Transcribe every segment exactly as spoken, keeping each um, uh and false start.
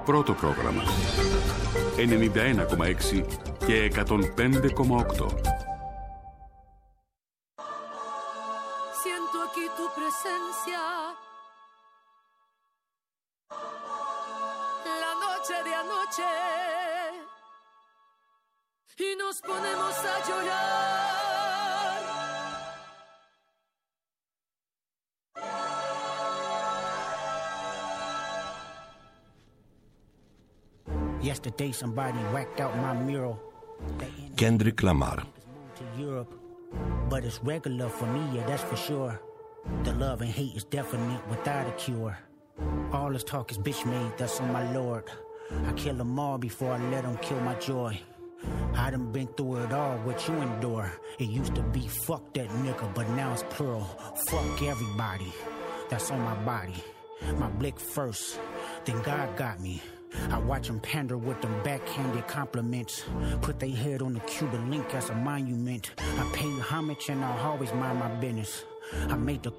Πρώτο πρόγραμμα. ενενήντα ένα κόμμα έξι και εκατόν πέντε κόμμα οκτώ. Siento aquí tu presencia. La noche de anoche. Y nos ponemos a llorar. Yesterday somebody whacked out my mural. Kendrick Lamar. To Europe, but it's regular for me, yeah, that's for sure. The love and hate is definite without a cure. All this talk is bitch made, that's on my lord. I kill them all before I let them kill my joy. I done been through it all, what you endure. It used to be fuck that nigga, but now it's plural. Fuck everybody, that's on my body. My blick first, then God got me. I watch them pander with them backhanded compliments. Put their head on the Cuban link as a monument. I pay homage and I'll always mind my business. I made the...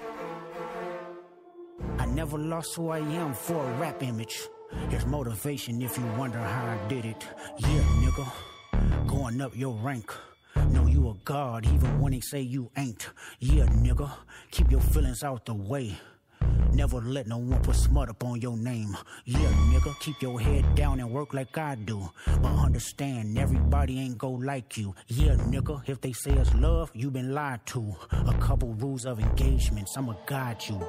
I never lost who I am for a rap image. There's motivation if you wonder how I did it. Yeah, nigga, going up your rank. Know you a god even when they say you ain't. Yeah, nigga, keep your feelings out the way. Never let no one put smut up on your name. Yeah, nigga, keep your head down and work like I do. But understand, everybody ain't go like you. Yeah, nigga, if they say it's love, you been lied to. A couple rules of engagements, I'ma guide you.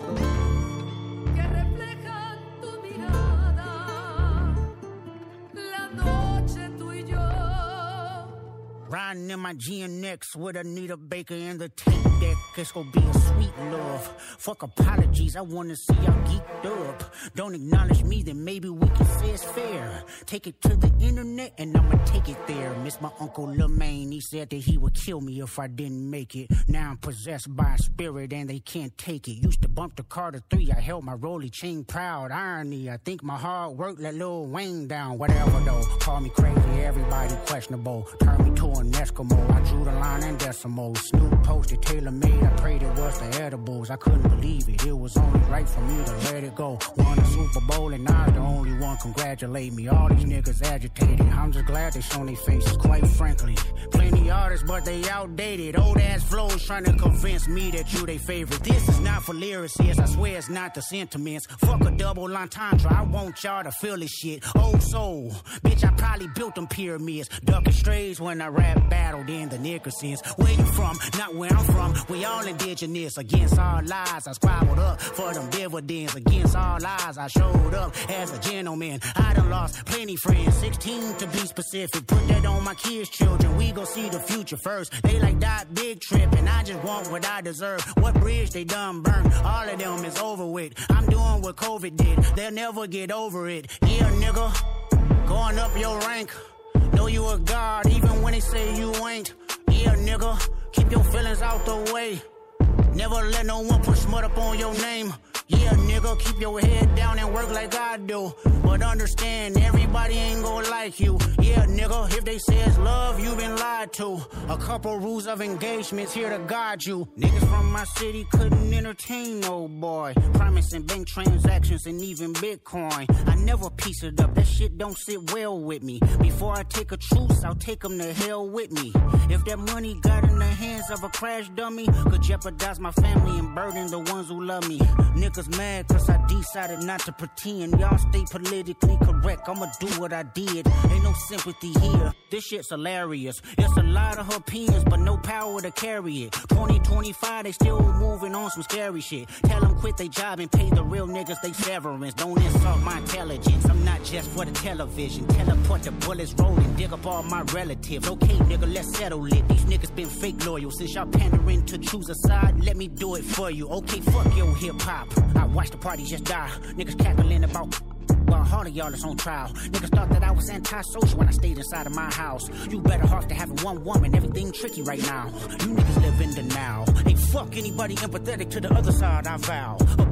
Riding in my G N X with Anita Baker and the tape deck. It's gonna be a sweet love. Fuck apologies, I wanna see y'all geeked up. Don't acknowledge me, then maybe we can say it's fair. Take it to the internet and I'ma take it there. Miss my uncle Lemaine, he said that he would kill me if I didn't make it. Now I'm possessed by a spirit and they can't take it. Used to bump the Carter three, I held my rollie chain proud. Irony, I think my hard work let Lil Wayne down. Whatever though, call me crazy, everybody questionable. Turn me to an Eskimo, I drew the line in decimals. Snoop posted tailor made, I prayed it was the edibles. I couldn't believe it, it was only right for me to let it go. Won a Super Bowl and I was the only one congratulate me. All these niggas agitated, I'm just glad they shown their faces, quite frankly. Plenty artists, but they outdated. Old ass flows trying to convince me that you they favorite. This is not for lyricists, I swear it's not the sentiments. Fuck a double entendre, I want y'all to feel this shit. Old soul, bitch, I probably built them pyramids. Ducking strays when I rap battled in the Nickersons. Where you from? Not where I'm from. We all indigenous. Against all lies, I scribbled up for them dividends. Against all lies, I showed up as a gentleman. I done lost plenty friends, sixteen to be specific. Put that on my kids' children. We gon' see the future first. They like that big trip, and I just want what I deserve. What bridge they done burned? All of them is over with. I'm doing what COVID did. They'll never get over it. Yeah, nigga, going up your rank. Know you a god even when they say you ain't. Yeah, nigga, keep your feelings out the way. Never let no one put smut up on your name. Yeah, nigga, keep your head down and work like I do. But understand, everybody ain't gon' like you. Yeah, nigga, if they say it's love, you been lied to. A couple rules of engagements here to guide you. Niggas from my city couldn't entertain no boy. Promising bank transactions and even Bitcoin. I never piece it up, that shit don't sit well with me. Before I take a truce, I'll take them to hell with me. If that money got in the hands of a crash dummy, could jeopardize my family and burden the ones who love me. Niggas mad cause I decided not to pretend. Y'all stay politically correct, I'ma do what I did. Ain't no sympathy here, this shit's hilarious. It's a lot of opinions but no power to carry it. Twenty twenty-five, they still moving on some scary shit. Tell them quit they job and pay the real niggas they severance. Don't insult my intelligence, I'm not just for the television. Teleport the bullets rolling, dig up all my relatives. Okay nigga, let's settle it. These niggas been fake loyal. Since y'all pandering to choose a side, let me do it for you. Okay, fuck your hip hop, I watch the party just die. Niggas cackling about while all of y'all is on trial. Niggas thought that I was antisocial when I stayed inside of my house. You better off to having one woman, everything tricky right now. You niggas live in denial. Ain't fuck anybody empathetic to the other side, I vow. A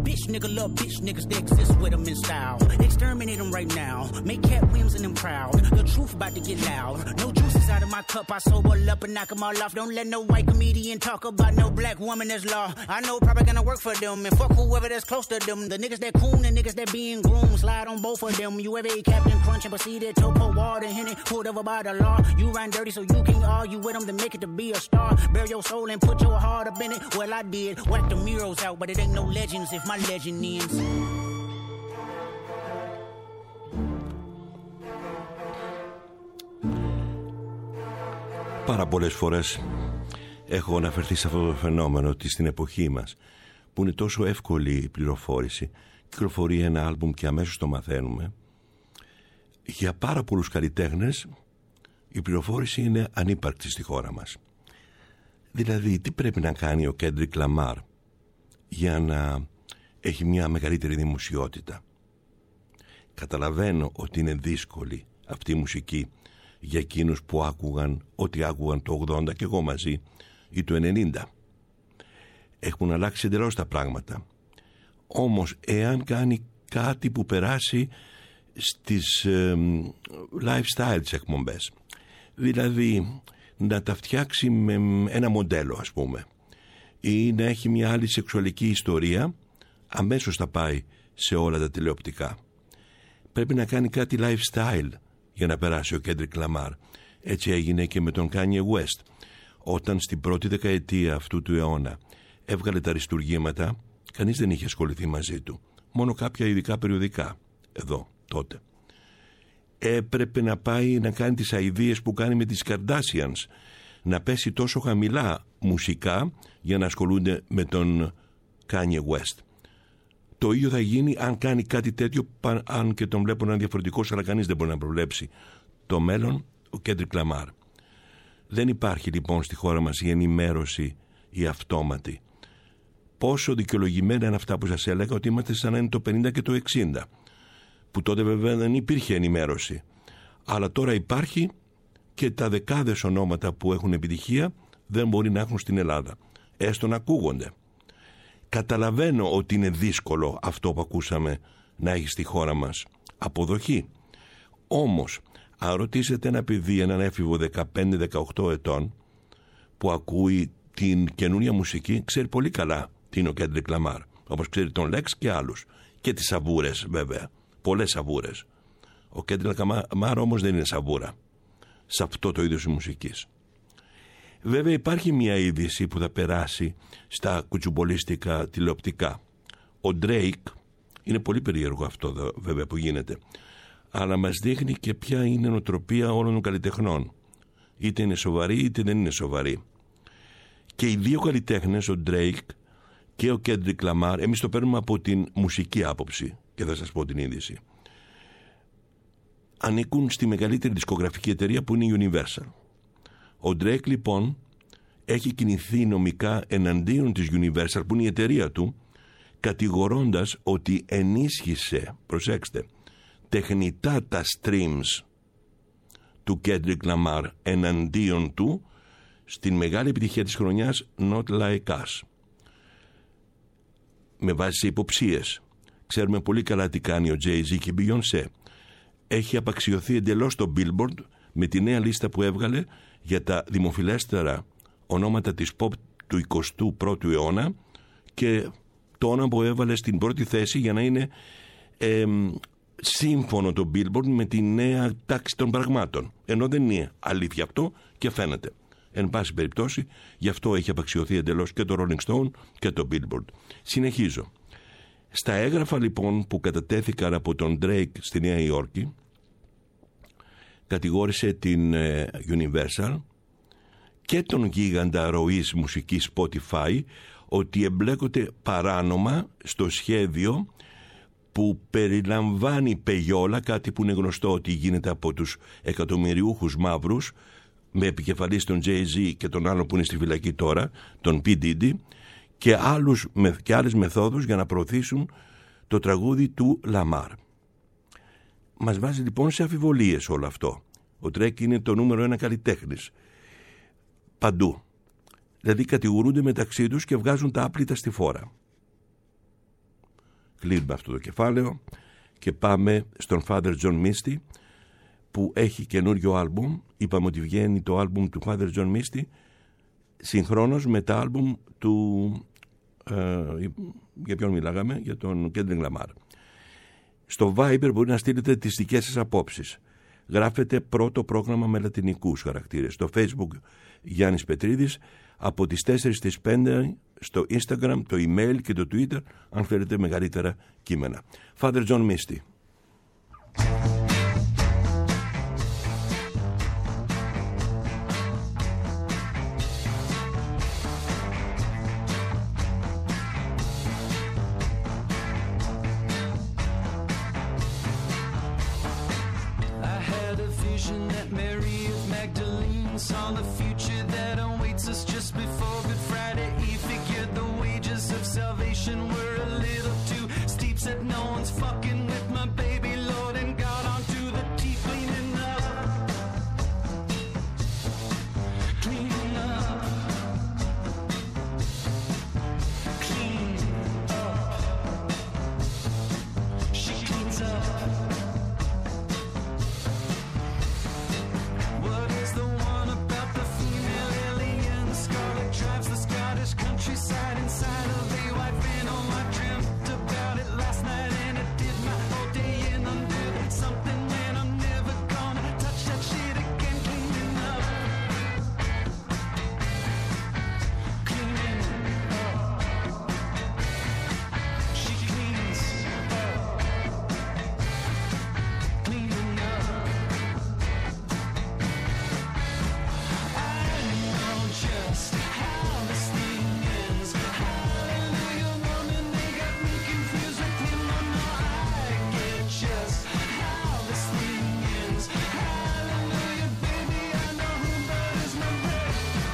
bitch nigga love bitch niggas that exist with them in style. Exterminate them right now. Make Cat Williams and them proud. The truth about to get loud. No juices out of my cup. I sober up and knock them all off. Don't let no white comedian talk about no black woman that's law. I know probably gonna work for them. And fuck whoever that's close to them. The niggas that coon and niggas that being groomed. Slide on both of them. You ever ate Captain Crunch and proceeded to pour water in it? Pulled over by the law. You ran dirty so you can't argue with them to make it to be a star. Bear your soul and put your heart up in it. Well, I did. Whack the murals out, but it ain't no legends if my legend ends. Πάρα πολλές φορές έχω αναφερθεί σε αυτό το φαινόμενο ότι στην εποχή μας που είναι τόσο εύκολη η πληροφόρηση, κυκλοφορεί ένα άλμπουμ και αμέσως το μαθαίνουμε. Για πάρα πολλούς καλλιτέχνες η πληροφόρηση είναι ανύπαρκτη στη χώρα μας. Δηλαδή, τι πρέπει να κάνει ο Κέντρικ Λαμάρ για να έχει μια μεγαλύτερη δημοσιότητα? Καταλαβαίνω ότι είναι δύσκολη αυτή η μουσική για εκείνους που άκουγαν ό,τι άκουγαν το ογδόντα και εγώ μαζί ή το ενενήντα. Έχουν αλλάξει εντελώς τα πράγματα. Όμως εάν κάνει κάτι που περάσει στις ε, lifestyle τις εκπομπές, δηλαδή να τα φτιάξει με ένα μοντέλο ας πούμε, ή να έχει μια άλλη σεξουαλική ιστορία, αμέσως θα πάει σε όλα τα τηλεοπτικά. Πρέπει να κάνει κάτι lifestyle για να περάσει ο Κέντρικ Λαμάρ. Έτσι έγινε και με τον Kanye West. Όταν στην πρώτη δεκαετία αυτού του αιώνα έβγαλε τα αριστουργήματα, κανείς δεν είχε ασχοληθεί μαζί του. Μόνο κάποια ειδικά περιοδικά. Εδώ, τότε. Έπρεπε να πάει να κάνει τις αηδίες που κάνει με τις Kardashians, να πέσει τόσο χαμηλά μουσικά για να ασχολούνται με τον Kanye West. Το ίδιο θα γίνει αν κάνει κάτι τέτοιο, αν και τον βλέπω να είναι διαφορετικός, αλλά κανείς δεν μπορεί να προβλέψει το μέλλον, ο Κέντρικ Λαμάρ. Δεν υπάρχει λοιπόν στη χώρα μας η ενημέρωση η αυτόματη. Πόσο δικαιολογημένα είναι αυτά που σας έλεγα, ότι είμαστε σαν να είναι το πενήντα και το εξήντα, που τότε βέβαια δεν υπήρχε ενημέρωση, αλλά τώρα υπάρχει και τα δεκάδες ονόματα που έχουν επιτυχία δεν μπορεί να έχουν στην Ελλάδα, έστω να ακούγονται. Καταλαβαίνω ότι είναι δύσκολο αυτό που ακούσαμε να έχει στη χώρα μας αποδοχή. Όμως αν ρωτήσετε ένα παιδί, έναν έφηβο δεκαπέντε δεκαοκτώ ετών που ακούει την καινούρια μουσική, ξέρει πολύ καλά τι είναι ο Κέντρικ Λαμάρ, όπως ξέρει τον Lex και άλλους, και τις σαβούρες βέβαια, πολλές σαβούρες. Ο Κέντρικ Λαμάρ όμως δεν είναι σαβούρα σε αυτό το είδος της μουσικής. Βέβαια υπάρχει μια είδηση που θα περάσει στα κουτσουμπολίστικα τηλεοπτικά. Ο Drake, είναι πολύ περίεργο αυτό βέβαια που γίνεται, αλλά μας δείχνει και ποια είναι η νοοτροπία όλων των καλλιτεχνών. Είτε είναι σοβαρή είτε δεν είναι σοβαρή. Και οι δύο καλλιτέχνες, ο Drake και ο Κέντρικ Λαμάρ, εμείς το παίρνουμε από την μουσική άποψη και θα σας πω την είδηση, ανήκουν στη μεγαλύτερη δισκογραφική εταιρεία που είναι η Universal. Ο Drake λοιπόν έχει κινηθεί νομικά εναντίον της Universal, που είναι η εταιρεία του, κατηγορώντας ότι ενίσχυσε, προσέξτε, τεχνητά τα streams του Κέντρικ Λαμάρ εναντίον του στην μεγάλη επιτυχία της χρονιάς Not Like Us. Με βάση σε υποψίες. Ξέρουμε πολύ καλά τι κάνει ο Jay-Z και η Beyoncé. Έχει απαξιωθεί εντελώς το Billboard με τη νέα λίστα που έβγαλε για τα δημοφιλέστερα ονόματα της pop του εικοστού πρώτου αιώνα και το όνομα που έβαλε στην πρώτη θέση για να είναι ε, σύμφωνο το Billboard με τη νέα τάξη των πραγμάτων. Ενώ δεν είναι αλήθεια αυτό και φαίνεται. Εν πάση περιπτώσει, γι' αυτό έχει απαξιωθεί εντελώς και το Rolling Stone και το Billboard. Συνεχίζω. Στα έγγραφα λοιπόν που κατατέθηκαν από τον Drake στη Νέα Υόρκη, κατηγόρησε την ε, Universal και τον γίγαντα ροής μουσικής Spotify ότι εμπλέκονται παράνομα στο σχέδιο που περιλαμβάνει πεγιόλα, κάτι που είναι γνωστό ότι γίνεται από τους εκατομμυριούχους μαύρους, με επικεφαλής τον Jay-Z και τον άλλο που είναι στη φυλακή τώρα, τον P. Diddy, και, άλλους, και άλλες μεθόδους για να προωθήσουν το τραγούδι του Λαμάρ. Μας βάζει λοιπόν σε αμφιβολίες όλο αυτό. Ο Drake είναι το νούμερο ένα καλλιτέχνης παντού. Δηλαδή κατηγορούνται μεταξύ τους και βγάζουν τα άπλυτα στη φόρα. Κλείνουμε αυτό το κεφάλαιο και πάμε στον Father John Misty, που έχει καινούριο άλμπουμ. Είπαμε ότι βγαίνει το άλμπουμ του Father John Misty συγχρόνως με τα άλμπουμ του ε, για ποιον μιλάγαμε, για τον Kendrick Lamar. Στο Viber μπορεί να στείλετε τις δικές σας απόψεις. Γράφετε πρώτο πρόγραμμα με λατινικούς χαρακτήρες. Στο Facebook Γιάννης Πετρίδης, από τις τέσσερις στις πέντε στο Instagram, το email και το Twitter, αν θέλετε μεγαλύτερα κείμενα. Father John Misty. Saw the future that awaits us just before Good Friday Eve. Figured the wages of salvation were a little too steep. Said no one's fucking with my baby Lord, and got onto the teeth cleaning up, cleaning up, clean up. She cleans up. What is the one about the female alien? Scarlet drives the Scottish countryside inside of a white van. Oh, I dreamt about it last night and it did my whole day in. Undid something when I'm never gonna touch that shit again. Cleaning up, cleaning up. She cleans up, cleaning up. I know just how this thing ends. Hallelujah, woman, they got me confused with him. Oh no, I get just how this thing ends. Hallelujah, baby, I know who butters my bread.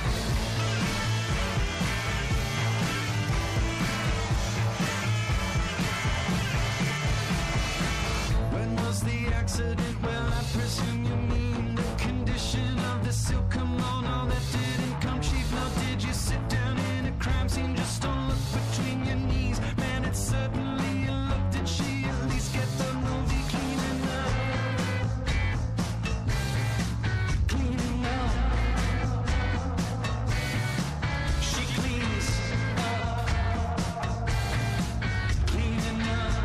When was the accident? Well, I presume you mean the condition of the silk kimono that didn't come cheap. Now, did you sit down in a crime scene? Just don't look between your knees. Man, it's certainly a look. Did she at least get the movie cleaning up? Cleaning up. She cleans up, cleaning up.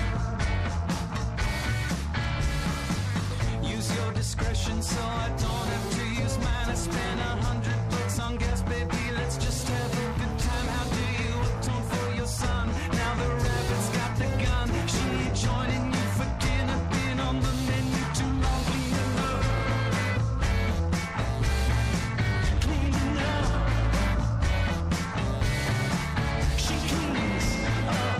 Use your discretion so I don't have to use mine. I spent a hundred bucks on gas, baby. Let's just have a good time. How do you atone for your son? Now the rabbit's got the gun. She ain't joining you for dinner. Been on the menu too long. Cleaning up, cleaning up. She cleans up,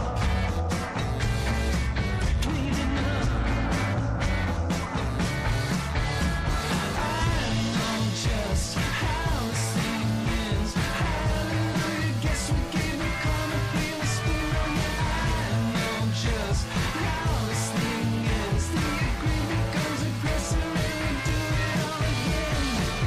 cleaning up. I know just how this thing ends. Hallelujah, guess we gave a corner, feel a spoon. Oh yeah, I know just how this thing ends. The agreement becomes aggressive and we do it all again.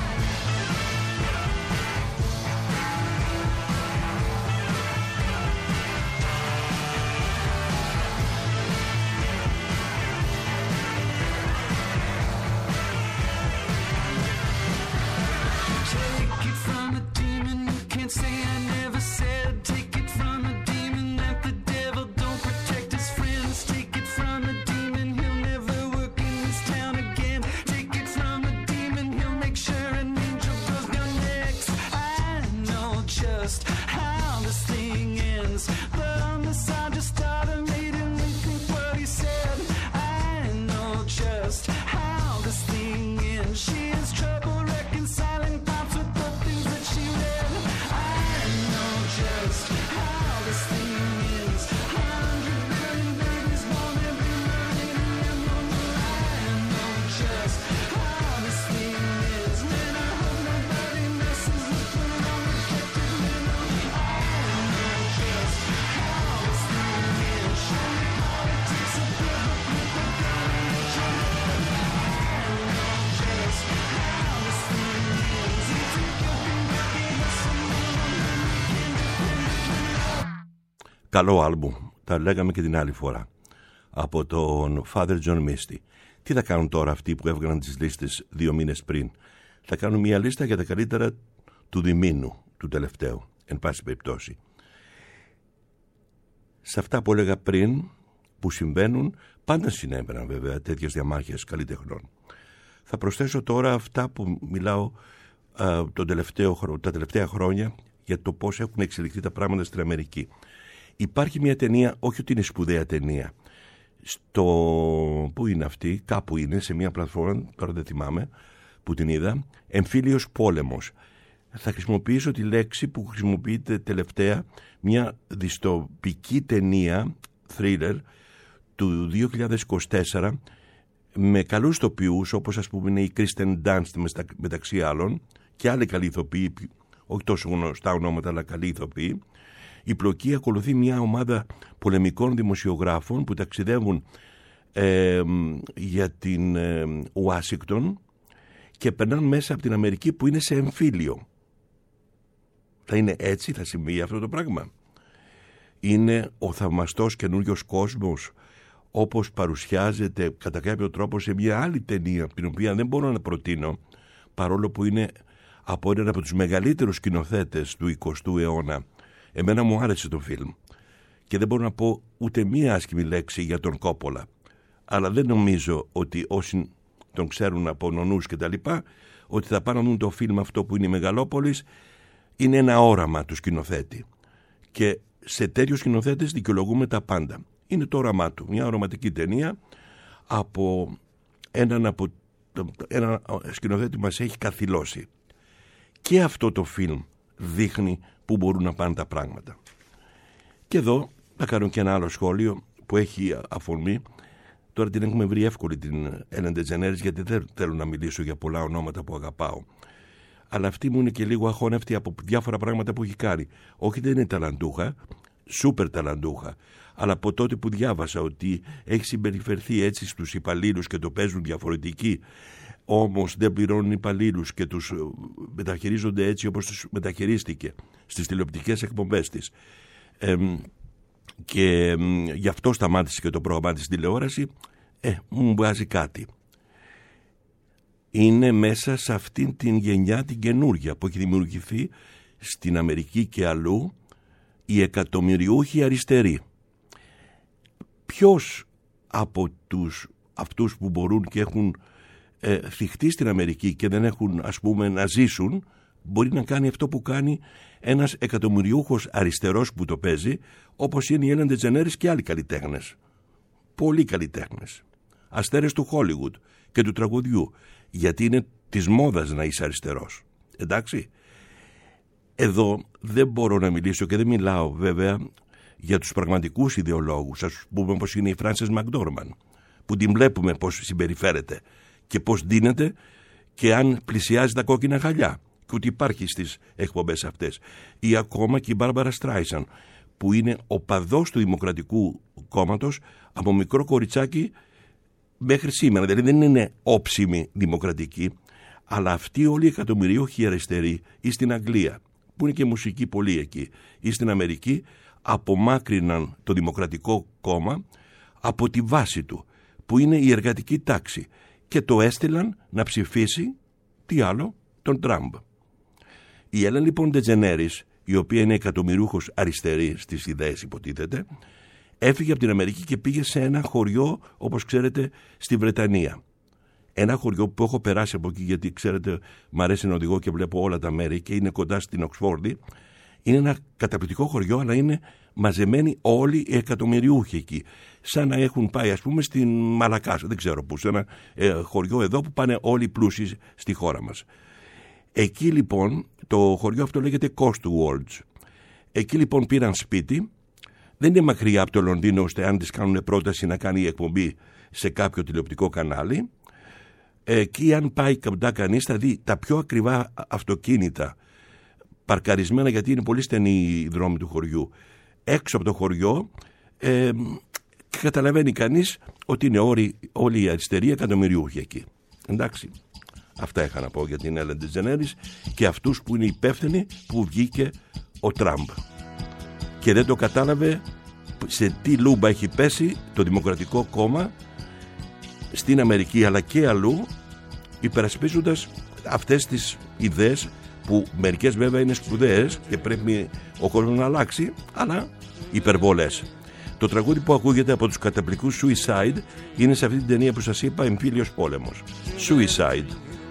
Take it from a demon, you can't say I never said. Take it from a demon that the devil don't protect his friends. Take it from a demon, he'll never work in this town again. Take it from a demon, he'll make sure an angel goes down next. I know just how this thing ends, but on the side just started made him rethink what he said. I know just how this thing ends. She has trouble reconciling thoughts with the things that she read. I know just how this thing ends. Hundred billion babies born every morning, and I know just how this thing ends. Man, I hope nobody messes with the long rejected minnow. I know just how this thing ends. Show me politics of people, people going to jail. I know just how this thing ends. You think you can make it, but someone will make it independent. Καλό άλμπουμ, τα λέγαμε και την άλλη φορά, από τον Father John Misty. Τι θα κάνουν τώρα αυτοί που έβγαλαν τις λίστες δύο μήνες πριν? Θα κάνουν μια λίστα για τα καλύτερα του διμήνου, του τελευταίου, εν πάση περιπτώσει. Σε αυτά που έλεγα πριν, που συμβαίνουν, πάντα συνέβαιναν βέβαια τέτοιες διαμάχες καλλιτεχνών. Θα προσθέσω τώρα αυτά που μιλάω α, τον τελευταίο, τα τελευταία χρόνια για το πώς έχουν εξελιχθεί τα πράγματα στην Αμερική. Υπάρχει μια ταινία, όχι ότι είναι σπουδαία ταινία, στο... πού είναι αυτή, κάπου είναι, σε μια πλατφόρμα, τώρα δεν θυμάμαι, που την είδα, Εμφύλιος πόλεμος. Θα χρησιμοποιήσω τη λέξη που χρησιμοποιείται τελευταία, μια δυστοπική ταινία, thriller, του δύο χιλιάδες είκοσι τέσσερα, με καλούς ηθοποιούς, όπως ας πούμε είναι η Kristen Dunst μεταξύ άλλων, και άλλοι καλοί ηθοποιοί, όχι τόσο γνωστά ονόματα, αλλά καλοί ηθοποιοί. Η πλοκή ακολουθεί μια ομάδα πολεμικών δημοσιογράφων που ταξιδεύουν ε, για την ε, Ουάσιγκτον και περνάνε μέσα από την Αμερική που είναι σε εμφύλιο. Θα είναι έτσι, θα συμβεί αυτό το πράγμα? Είναι ο θαυμαστός καινούριος κόσμος, όπως παρουσιάζεται κατά κάποιο τρόπο σε μια άλλη ταινία, την οποία δεν μπορώ να προτείνω, παρόλο που είναι από έναν από τους μεγαλύτερους σκηνοθέτες του εικοστού αιώνα. Εμένα μου άρεσε το φιλμ και δεν μπορώ να πω ούτε μία άσχημη λέξη για τον Κόπολα, αλλά δεν νομίζω ότι όσοι τον ξέρουν από νονούς και τα λοιπά, ότι θα πάνε να δουν το φιλμ αυτό που είναι η Μεγαλόπολης. Είναι ένα όραμα του σκηνοθέτη και σε τέτοιους σκηνοθέτες δικαιολογούμε τα πάντα. Είναι το όραμά του, μια οραματική ταινία από έναν από ένα σκηνοθέτη που μας έχει καθυλώσει. Και αυτό το φιλμ δείχνει που μπορούν να πάνε τα πράγματα. Και εδώ θα κάνω και ένα άλλο σχόλιο που έχει αφορμή. Τώρα την έχουμε βρει εύκολη την Έλεν Ντετζενέρης, γιατί δεν θέλω να μιλήσω για πολλά ονόματα που αγαπάω. Αλλά αυτή μου είναι και λίγο αχώνευτη από διάφορα πράγματα που έχει κάνει. Όχι, δεν είναι ταλαντούχα, σούπερ ταλαντούχα, αλλά από τότε που διάβασα ότι έχει συμπεριφερθεί έτσι στους υπαλλήλους και το παίζουν διαφορετικοί, όμως δεν πληρώνουν υπαλλήλους και τους μεταχειρίζονται έτσι όπως τους μεταχειρίστηκε στις τηλεοπτικές εκπομπές της. Ε, και ε, γι' αυτό σταμάτησε και το πρόγραμμα της τηλεόραση. Ε, μου βγάζει κάτι. Είναι μέσα σε αυτήν την γενιά την καινούργια που έχει δημιουργηθεί στην Αμερική και αλλού, οι εκατομμυριούχοι αριστεροί. Ποιος από τους, αυτούς που μπορούν και έχουν ε, θυχτεί στην Αμερική και δεν έχουν, ας πούμε, να ζήσουν, μπορεί να κάνει αυτό που κάνει ένας εκατομμυριούχος αριστερός που το παίζει, όπως είναι η Έλεν Ντετζενέρης και άλλοι καλλιτέχνες. Πολλοί καλλιτέχνες. Αστέρες του Χόλιγουντ και του τραγουδιού. Γιατί είναι της μόδας να είσαι αριστερός. Εντάξει. Εδώ δεν μπορώ να μιλήσω και δεν μιλάω βέβαια για τους πραγματικούς ιδεολόγους. Ας πούμε πως είναι η Φράνσις Μακντόρμαν, που την βλέπουμε πως συμπεριφέρεται και πως δίνεται και αν πλησιάζει τα κόκκινα χαλιά και ότι υπάρχει στις εκπομπές αυτές. Ή ακόμα και η Μπάρμπαρα Στράισαν, που είναι οπαδός του Δημοκρατικού Κόμματος από μικρό κοριτσάκι μέχρι σήμερα. Δηλαδή δεν είναι όψιμη δημοκρατική, αλλά αυτοί όλοι οι εκατομμυριούχοι αριστεροί ή στην Αγγλία, που είναι και μουσική πολύ εκεί, ή στην Αμερική, απομάκρυναν το Δημοκρατικό Κόμμα από τη βάση του, που είναι η εργατική τάξη, και το έστειλαν να ψηφίσει, τι άλλο, τον Τραμπ. Η Έλεν λοιπόν Ντετζενέρης, η οποία είναι εκατομμυριούχος αριστερή στις ιδέες υποτίθεται, έφυγε από την Αμερική και πήγε σε ένα χωριό, όπως ξέρετε, στη Βρετανία. Ένα χωριό που έχω περάσει από εκεί, γιατί ξέρετε μ' αρέσει να οδηγώ και βλέπω όλα τα μέρη και είναι κοντά στην Οξφόρδη. Είναι ένα καταπληκτικό χωριό, αλλά είναι μαζεμένοι όλοι οι εκατομμυριούχοι εκεί. Σαν να έχουν πάει, ας πούμε, στην Μαλακάσα, δεν ξέρω πού, σε ένα ε, χωριό εδώ που πάνε όλοι οι πλούσιοι στη χώρα μας. Εκεί λοιπόν, το χωριό αυτό λέγεται Cotswolds. Εκεί λοιπόν πήραν σπίτι. Δεν είναι μακριά από το Λονδίνο, ώστε αν της κάνουν πρόταση να κάνει εκπομπή σε κάποιο τηλεοπτικό κανάλι. Εκεί αν πάει κοντά κανείς θα δει τα πιο ακριβά αυτοκίνητα παρκαρισμένα, γιατί είναι πολύ στενή η δρόμη του χωριού, έξω από το χωριό, ε, και καταλαβαίνει κανείς ότι είναι όλοι, όλοι οι αριστεροί εκατομμυριούχοι εκεί. Εντάξει, αυτά είχα να πω για την Έλεν Ντετζενέρης και αυτούς που είναι υπεύθυνοι που βγήκε ο Τραμπ και δεν το κατάλαβε σε τι λούμπα έχει πέσει το Δημοκρατικό Κόμμα στην Αμερική αλλά και αλλού, υπερασπίζοντας αυτές τις ιδέες που μερικές βέβαια είναι σπουδαίες και πρέπει ο κόσμος να αλλάξει, αλλά υπερβολές. Το τραγούδι που ακούγεται από τους καταπληκτικούς Suicide είναι σε αυτή την ταινία που σας είπα, Εμφύλιος πόλεμος. Suicide.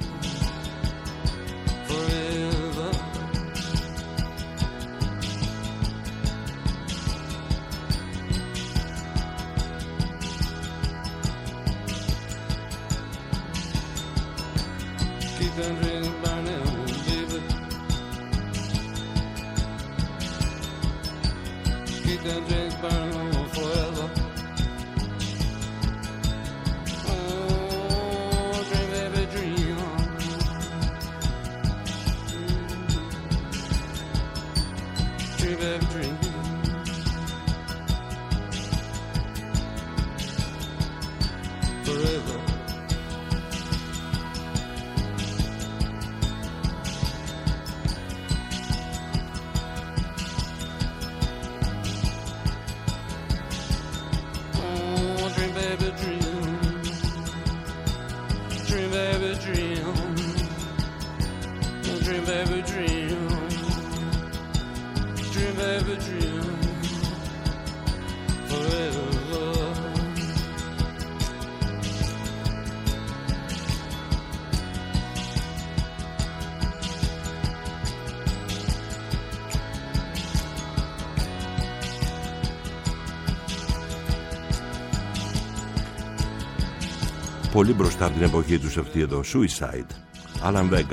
Πολύ μπροστά από την εποχή τους αυτή εδώ. Suicide, Alan Vega.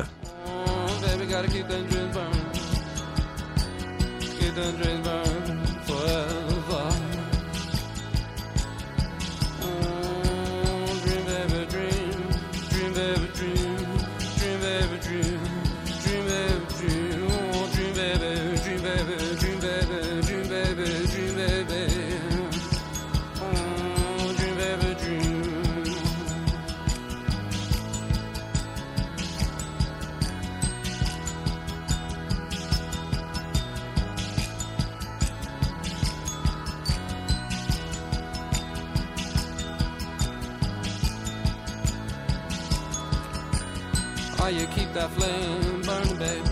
Oh, you keep that flame burning, babe.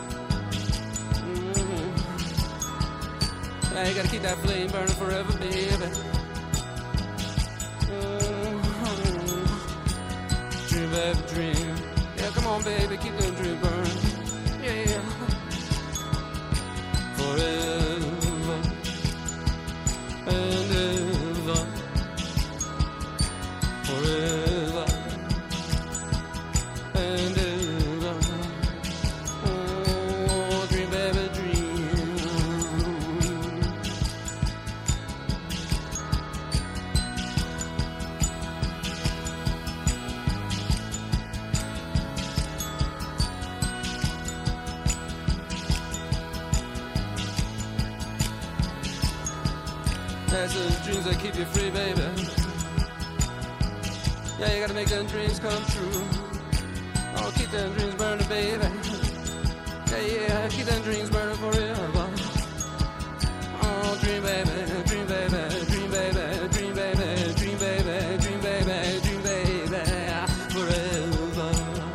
Mm-hmm. Yeah, you gotta keep that flame burning forever, baby. Mm-hmm. Dream, baby, dream. Yeah, come on, baby, keep that dream burning. Yeah, forever and ever, forever. That's those dreams that keep you free, baby. Yeah, you gotta make them dreams come true. Oh, keep them dreams burning, baby. Yeah, yeah, keep them dreams burning forever. Oh, dream, baby, dream, baby, dream, baby, dream, baby, dream, baby, dream, baby, dream, baby, forever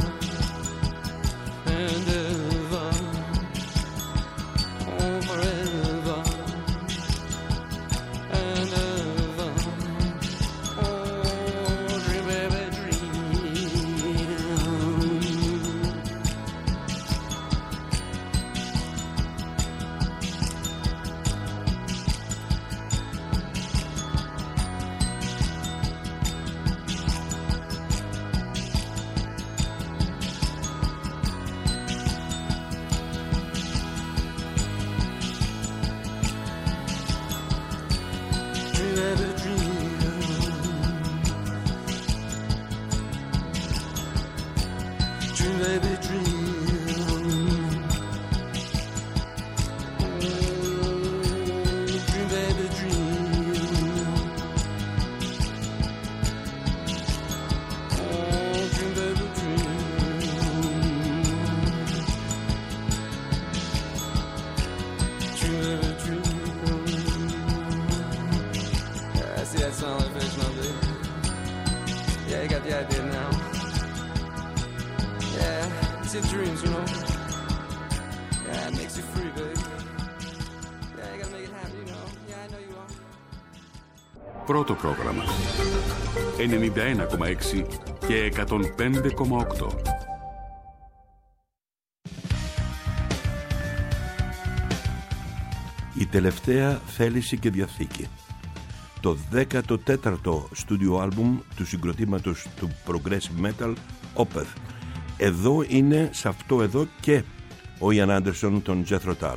and ever. Oh, forever. lucid dreams, you know. Yeah, it makes you free, baby. Yeah, you gotta make it happen, you know. Yeah, I know you are. Πρώτο πρόγραμμα ενενήντα ένα κόμμα έξι και εκατόν πέντε κόμμα οκτώ. Η τελευταία θέληση και διαθήκη. Το δέκατο τέταρτο στούντιο άλμπουμ του συγκροτήματος του Progressive Metal Opeth. Εδώ είναι, σε αυτό εδώ, και ο Ιαν Άντερσον των Jethro Tull.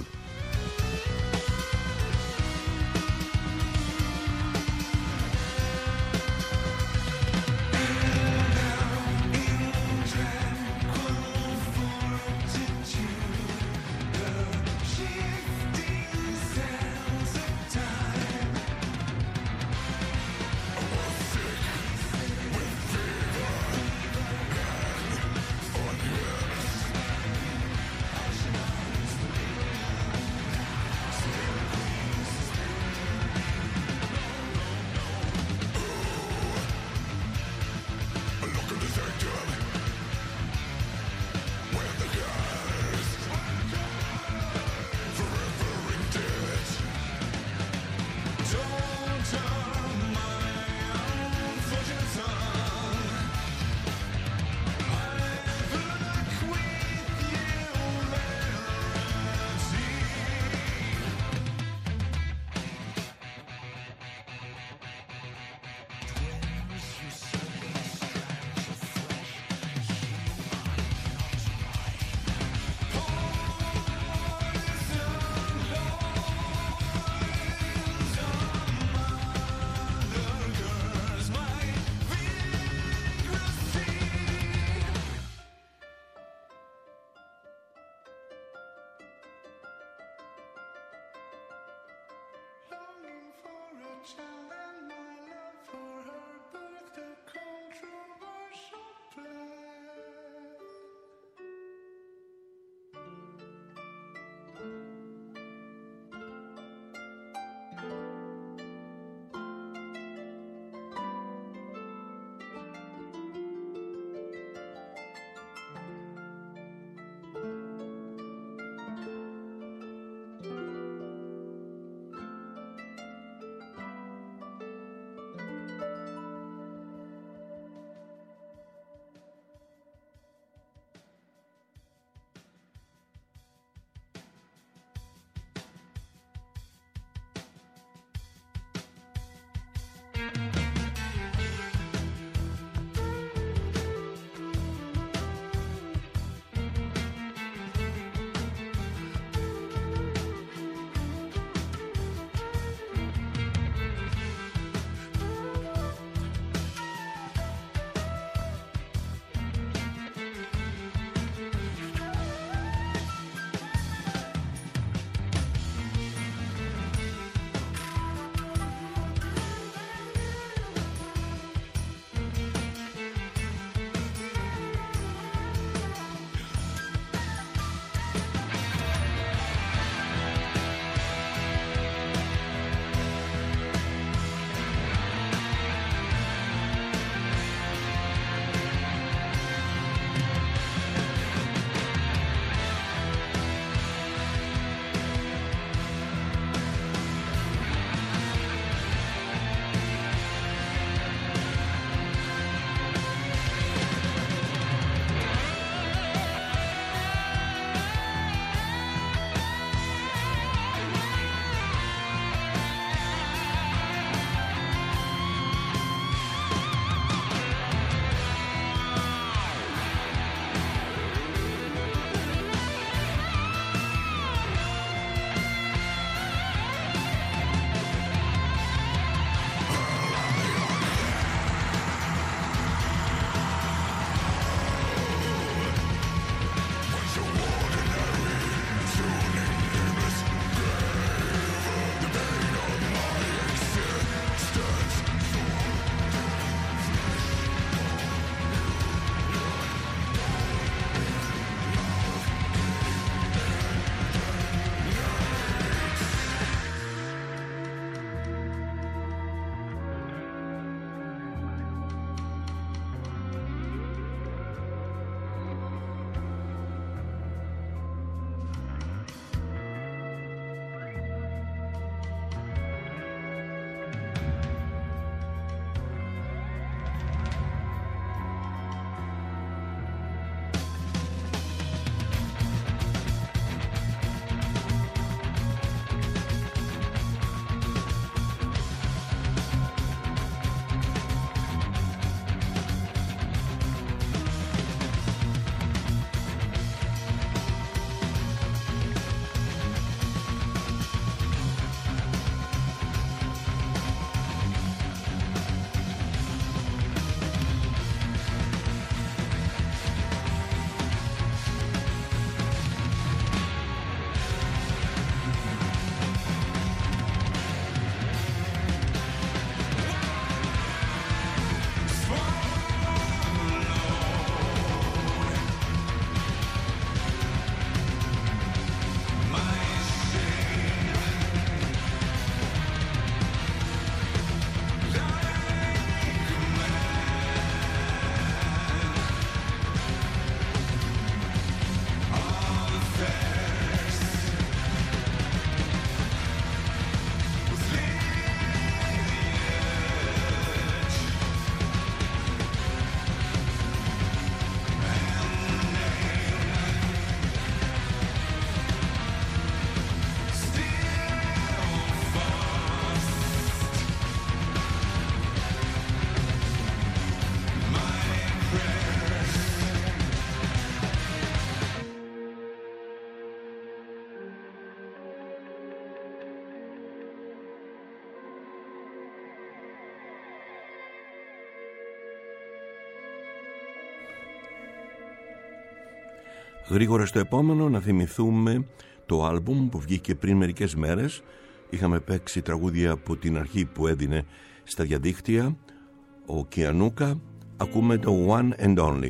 Γρήγορα στο επόμενο να θυμηθούμε το άλμπουμ που βγήκε πριν μερικές μέρες. Είχαμε παίξει τραγούδια από την αρχή που έδινε στα διαδίκτυα ο Κιανούκα. Ακούμε το One and Only.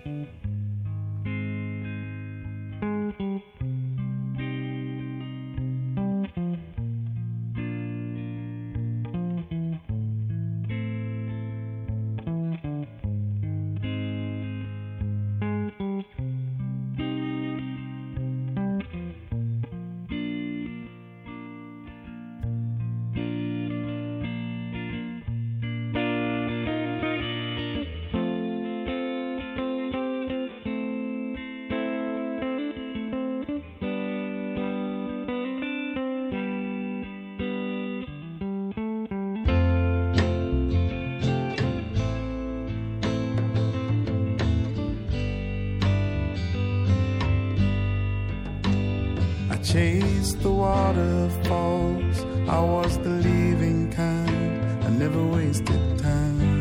Chased the waterfalls, I was the leaving kind, I never wasted time.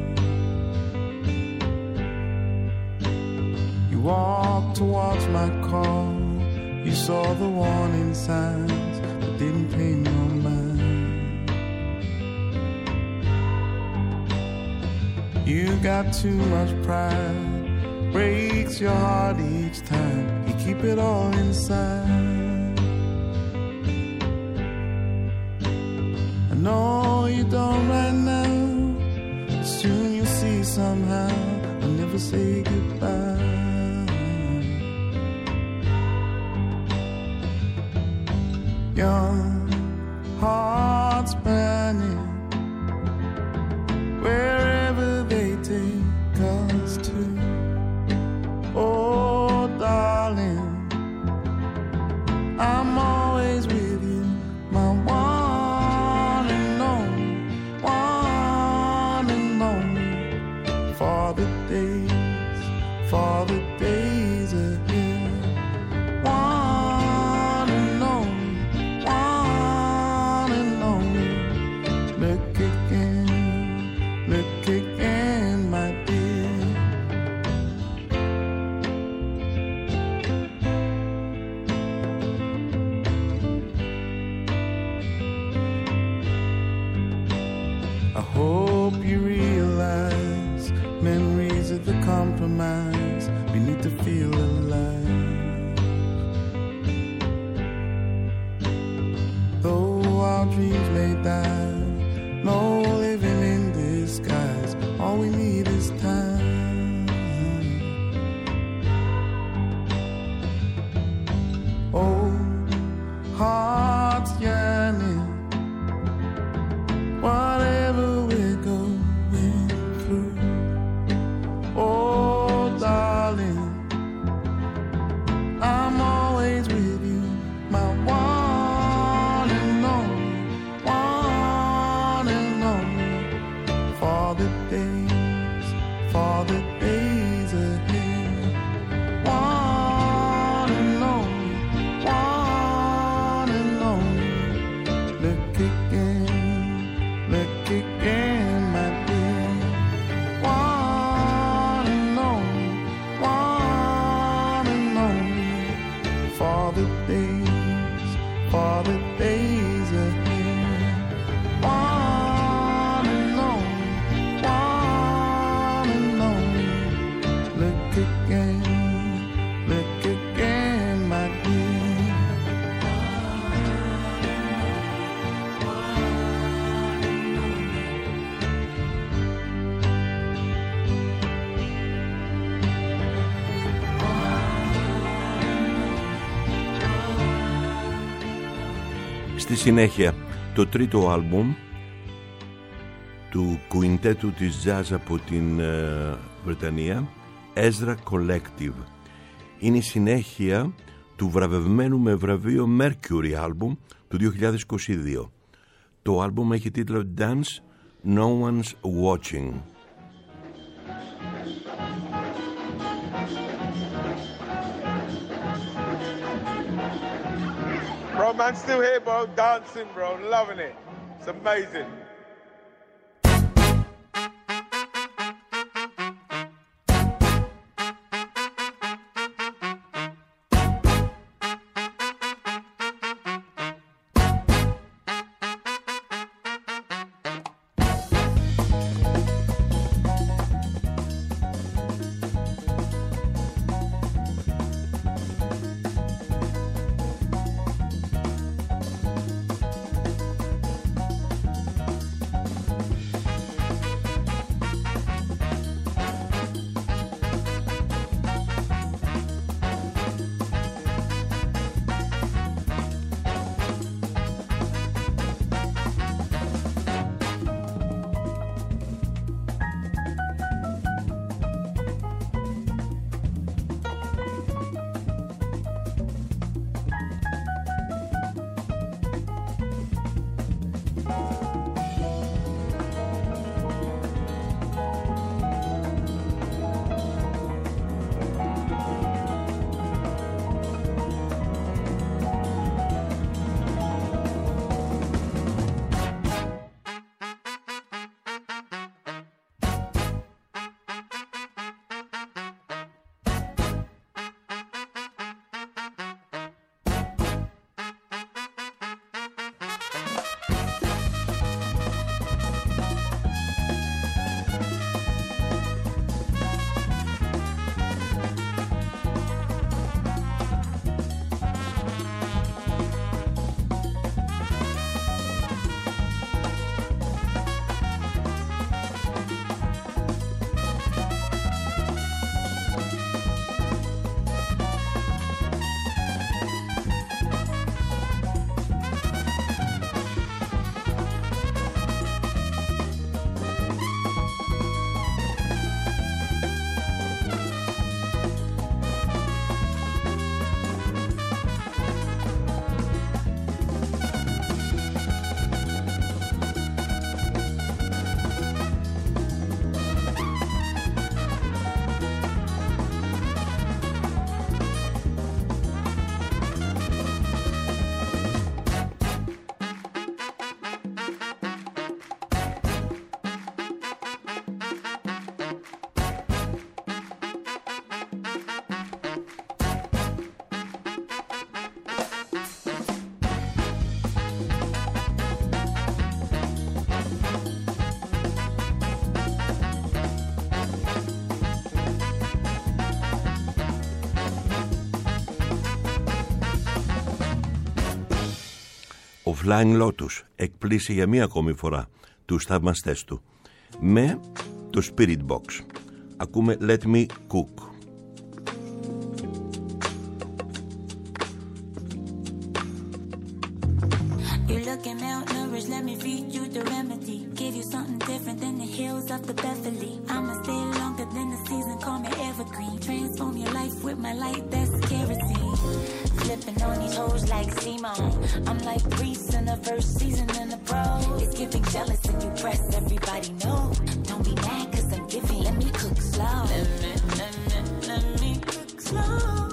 You walked towards my call, you saw the warning signs, but didn't pay no mind. You got too much pride, breaks your heart each time, you keep it all inside. No, you don't right now, but soon you'll see somehow, I'll never say goodbye. Your heart's burning, wherever they take us to. Oh, darling, I'm always with you, my one. For the days, for the days ahead, one and only, one and only. Look again, look again, my dear. I hope you realize memories of the compromise, we need to feel alive. Though our dreams may die, no living in disguise, all we need is time. Oh, hearts yearning, whatever we're going through. Oh, darling, I'm always with you, my one and only, one and only. For the days, for the days ahead, one and only, one and only. Look again, look again, my dear. One and only, one and only. For the days, for the days ahead. One and only, one and only. Look again, look again, my dear. Στη συνέχεια το τρίτο άλμπουμ του κουιντέτου της jazz από την ε, Βρετανία, Ezra Collective. Είναι η συνέχεια του βραβευμένου με βραβείο Mercury άλμπουμ του δύο χιλιάδες είκοσι δύο. Το άλμπουμ έχει τίτλο Dance No One's Watching. Bro, man, still here, bro, dancing, bro, loving it. It's amazing. Ο Flying Lotus εκπλήσει για μία ακόμη φορά τους θαυμαστές του με το Spirit Box. Ακούμε Let Me Cook. You're looking malnourished, let me feed you the remedy. Give you something different than the hills of the Beverly. I'ma stay longer than the season, call me evergreen. Transform your life with my light, that's kerosene. Flipping on these hoes like Simone. I'm like Reese in the first season in the pro. It's giving jealous and you press, everybody know. Don't be mad cause I'm giving, let me cook slow. Let me, let me, let me cook slow.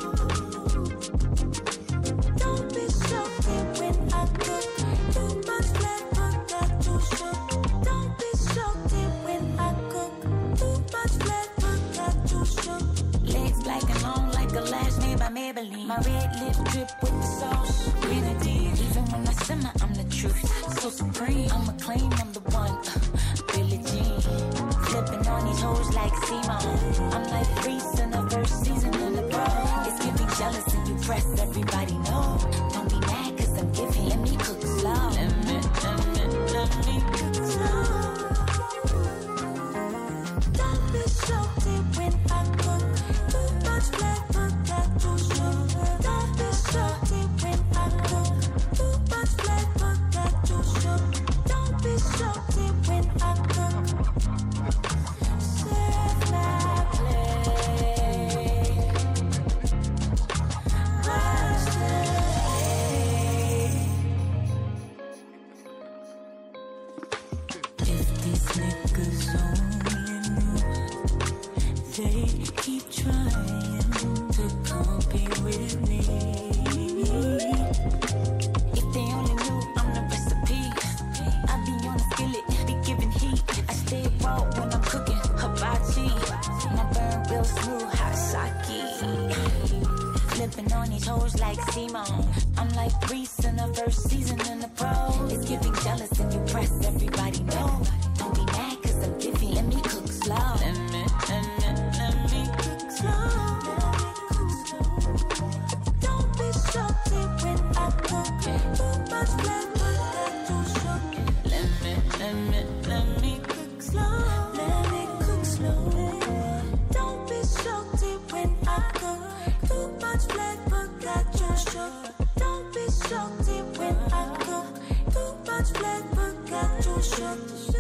Don't be salty when I cook. Too much flavor, got you shook. Don't be salty when I cook. Too much flavor, got you shook. Legs black and long like a lash made by Maybelline. My red lip drip with the sauce. Grenadine. Even when I simmer, I'm the truth. So supreme, I'ma claim I'm the one. Uh, Billie Jean. Flipping on these hoes like Simone. I'm like Reese in the first season in the pro. It's giving jealous and you press, everybody know. Don't be mad cause I'm giving, let me cook slow. Let me, let me, let me cook slow. Don't be salty when I cook. Too much flavor, got you shook. Don't be salty when I cook. Too much flavor, got you shook. Don't be salty when I cook. Serve my plate. Rush the if these niggas only knew, they keep trying to compete with me. If they only knew I'm the recipe, I be on the skillet, be giving heat. I stay raw when I'm cooking hibachi. My burn real smooth, hot sake. Flipping on these hoes like Simone. I'm like Reese in the first season in the pro. It's giving jealous and you press, everybody know. Don't be mad cause I'm giving, let me cook slow. Let me, let me, let me cook slow. Don't be salty when I cook. Too much flavor, got you shook. Let me, let me, let me cook slow. Let me cook slow. Don't be salty when I cook. Too much flavor, got you shook. Don't be salty when I cook. Too much flavor, got you shook.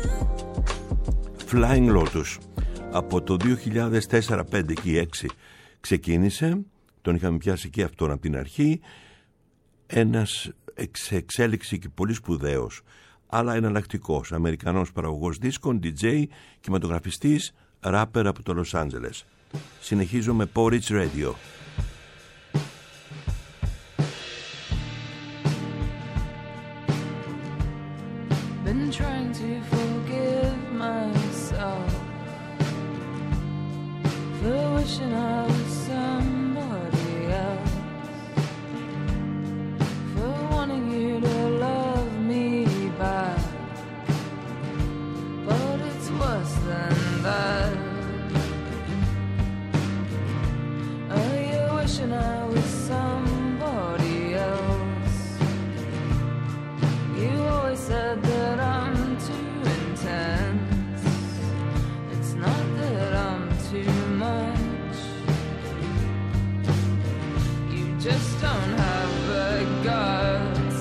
Flying Lotus από το δύο χιλιάδες τέσσερα πέντε και έξι ξεκίνησε, τον είχαμε πιάσει και αυτόν από την αρχή, ένας εξ εξέλιξη και πολύ σπουδαίος αλλά εναλλακτικός Αμερικανός παραγωγός δίσκων, ντι τζέι, κινηματογραφιστής, ράπερ από το Λος Άντζελες. Συνεχίζω με Porridge Radio. Been trying to forgive myself for wishing I was somebody else, for wanting you to love me back, but it's worse than that. Oh, you're wishing I was somebody else. You always said that I'm too intense. It's not that I'm too much. You just don't have the guts.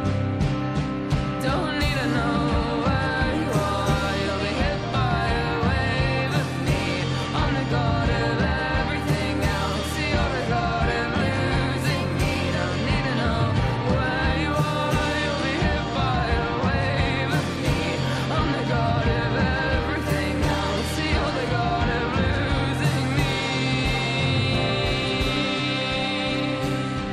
Don't need to know where you are. You'll be hit by a wave of me. I'm the god of everything else. You're the god of losing me. Don't need to know where you are. You'll be hit by a wave of me. I'm the god of everything else. You're the god of losing me.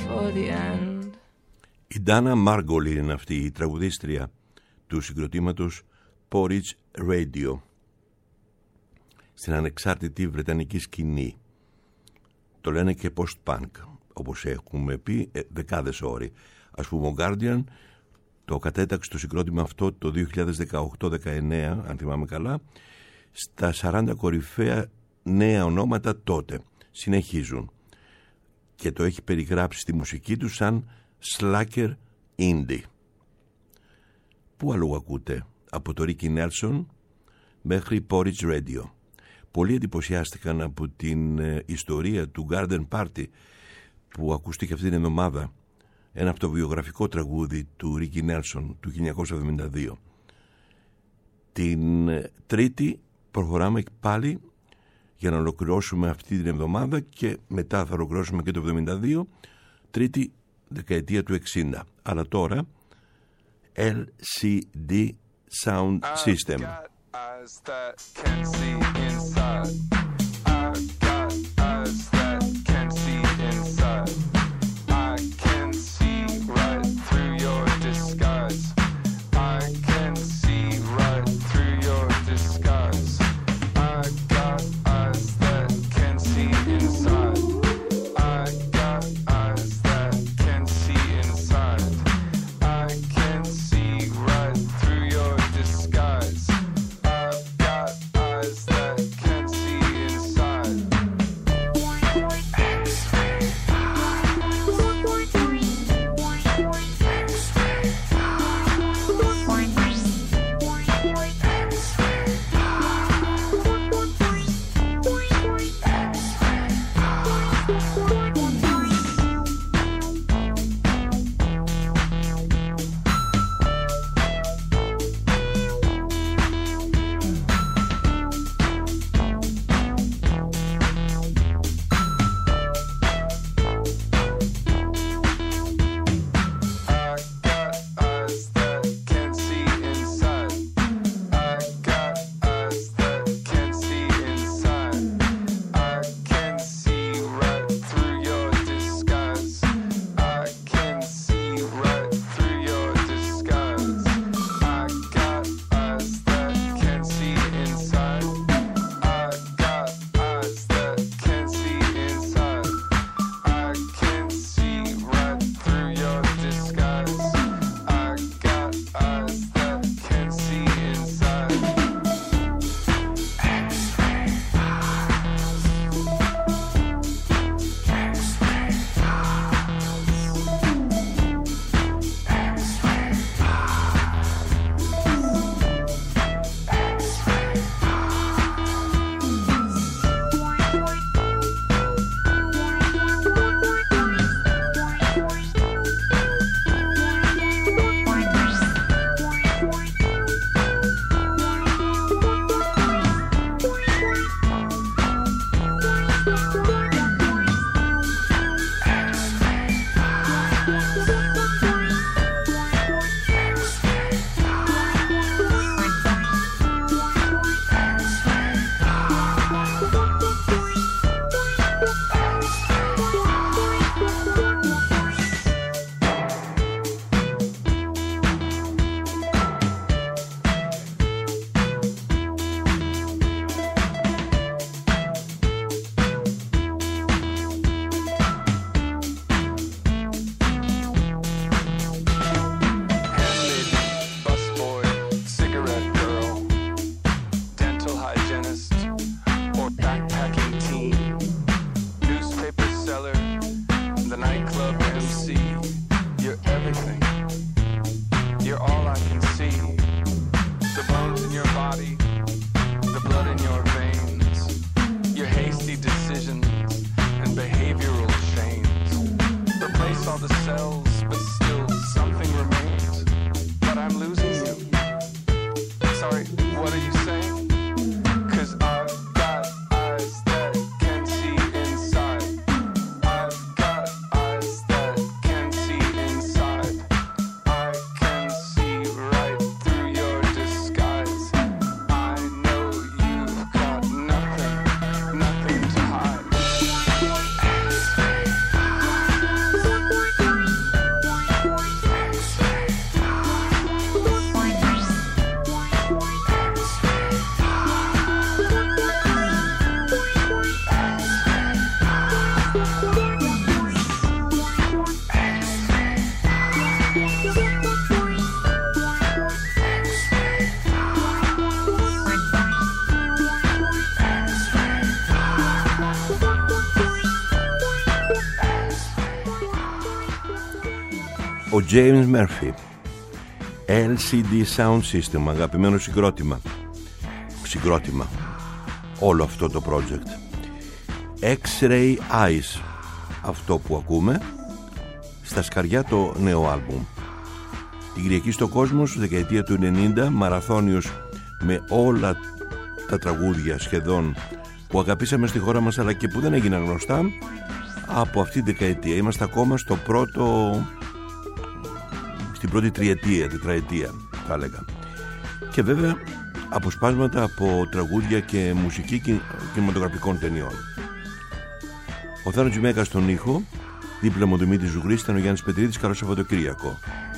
for the end. Η Ντάνα Μάργκολιν είναι αυτή η τραγουδίστρια του συγκροτήματος Porridge Radio στην ανεξάρτητη βρετανική σκηνή. Το λένε και post-punk, όπως έχουμε πει δεκάδες όροι. Ας πούμε ο Guardian το κατέταξε το συγκρότημα αυτό το δύο χιλιάδες δεκαοκτώ δεκαεννέα, αν θυμάμαι καλά, στα σαράντα κορυφαία νέα ονόματα τότε. Συνεχίζουν. Και το έχει περιγράψει στη μουσική του σαν slacker indie. Πού αλλού ακούτε? Από το Ricky Nelson μέχρι Porridge Radio. Πολλοί εντυπωσιάστηκαν από την ε, ιστορία του Garden Party που ακούστηκε αυτή την εβδομάδα, ένα αυτοβιογραφικό τραγούδι του Ricky Nelson του χίλια εννιακόσια εβδομήντα δύο. Την ε, Τρίτη προχωράμε πάλι για να ολοκληρώσουμε αυτή την εβδομάδα και μετά θα ολοκληρώσουμε και το εβδομήντα δύο, Τρίτη δεκαετία του εξήντα. Αλλά τώρα ελ σι ντι Sound System. Eyes that can see inside. I got eyes that can see inside. I can see right through your disguise. I can see right through your disguise. I got eyes that can see inside. I got eyes that can see inside. I can see right through your disguise. Thank you. Ο James Murphy, ελ σι ντι Sound System, αγαπημένο συγκρότημα. Συγκρότημα. Όλο αυτό το project. X-Ray Eyes, αυτό που ακούμε, στα σκαριά το νέο άλμπουμ. Την Κυριακή στο Κόσμος, δεκαετία του ενενήντα, μαραθώνιος με όλα τα τραγούδια σχεδόν που αγαπήσαμε στη χώρα μας αλλά και που δεν έγιναν γνωστά από αυτή την δεκαετία. Είμαστε ακόμα στο πρώτο, στην πρώτη τριετία, τετραετία θα έλεγα. Και βέβαια αποσπάσματα από τραγούδια και μουσική κινηματογραφικών ταινιών. Ο Θάνος Τζιμέκας στον ήχο, δίπλα μου ο Δημήτρης Ζουγρής, ήταν ο Γιάννης Πετρίδης. Καλό Σαββατοκύριακο.